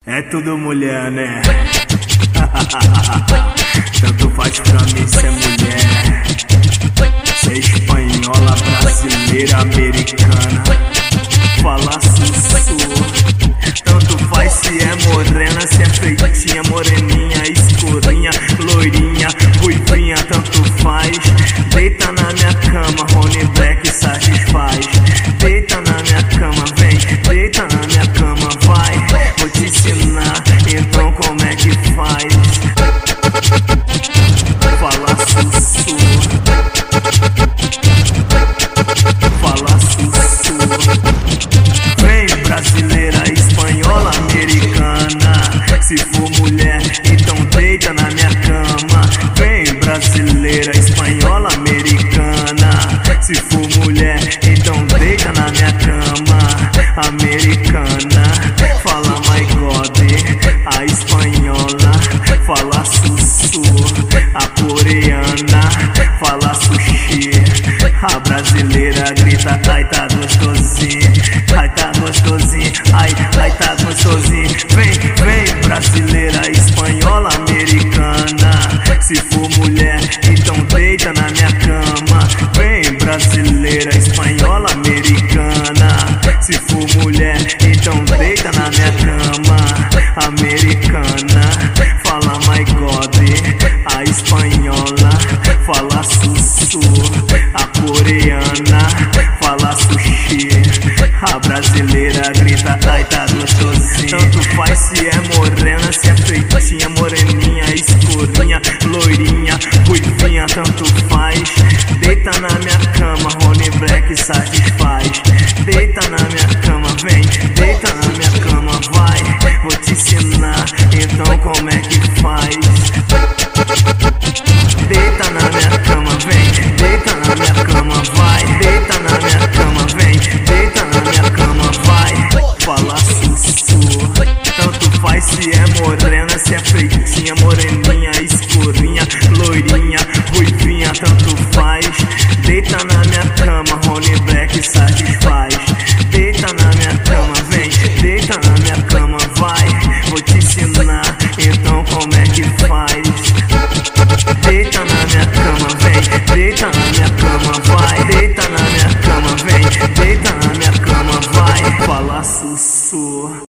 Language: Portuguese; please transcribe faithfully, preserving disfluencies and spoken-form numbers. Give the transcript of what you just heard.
É tudo mulher, né? Tanto faz pra mim ser mulher, ser espanhola, brasileira, americana, falar sussurro. Tanto faz se é morena, se é feitinha, moreninha, escurinha, loirinha, ruivinha, tanto faz. Deita na minha cama, Rony Black satisfaz. Deita na minha cama, vem, deita na minha cama, vai. Vou te ensinar, então como é que faz. Fala sussurro, fala sussurro. Vem brasileira, espanhola, americana. Se for mulher, então deita na minha cama. Vem brasileira, espanhola, americana. Se for mulher, então deita na minha cama. Americana, fala my God. A espanhola, fala sussurro. A coreana, fala sushi. A brasileira grita, ai tá gostosinho, ai tá gostosinho, ai, ai tá gostosinho. Vem, vem brasileira, espanhola, americana. Se for mulher, então deita na minha cama. Vem brasileira, espanhola, americana. Se for mulher, então deita na minha cama. Americana, fala my God. A espanhola, fala sussurro. A coreana, fala sushi. A brasileira grita, ai tá gostosinho. Tanto faz se é morena, se é feitinha, moreninha, escurinha, loirinha, ruivinha, tanto faz. Deita na minha cama, Rony Black satisfaz. Deita na minha cama, vem, deita na minha cama, vai. Vou te ensinar, então como é que faz. Deita na minha cama, vem, deita na minha cama, vai. Deita na minha cama, vem, deita na minha cama, vai. Fala sussurro, tanto faz se é morena, se é feitinha, moreninha, escurinha, loirinha, ruivinha, tanto faz. Deita na minha cama, Rony Black satisfaz. Deita na minha cama, vem, deita na minha cama, vai. Vou te ensinar, então como é que faz. Deita na minha cama, vem, deita na minha cama, vai. Deita na minha cama, vem, deita na minha cama, vai. Fala sussurro.